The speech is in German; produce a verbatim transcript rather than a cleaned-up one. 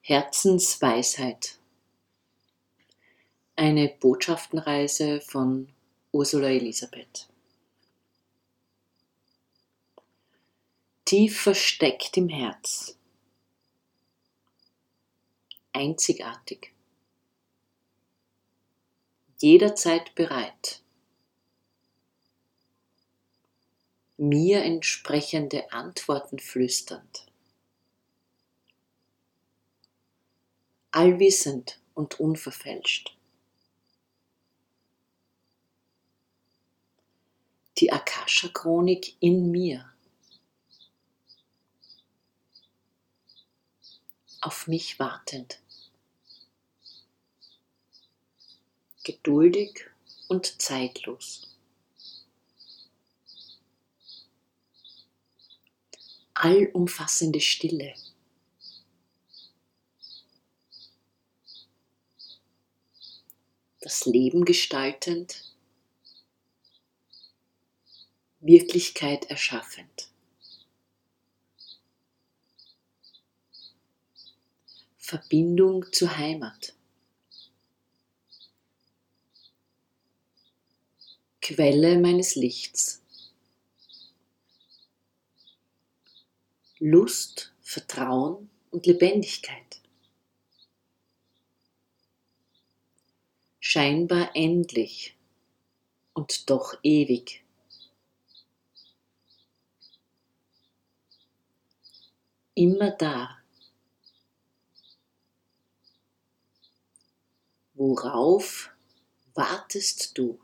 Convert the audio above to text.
Herzensweisheit. Eine Botschaftenreise von Ursula Elisabeth. Tief versteckt im Herz. Einzigartig. Jederzeit bereit. Mir entsprechende Antworten flüsternd. Allwissend und unverfälscht. Die Akasha-Chronik in mir. Auf mich wartend. Geduldig und zeitlos. Allumfassende Stille. Das Leben gestaltend, Wirklichkeit erschaffend. Verbindung zur Heimat. Quelle meines Lichts. Lust, Vertrauen und Lebendigkeit. Scheinbar endlich und doch ewig. Immer da. Worauf wartest du?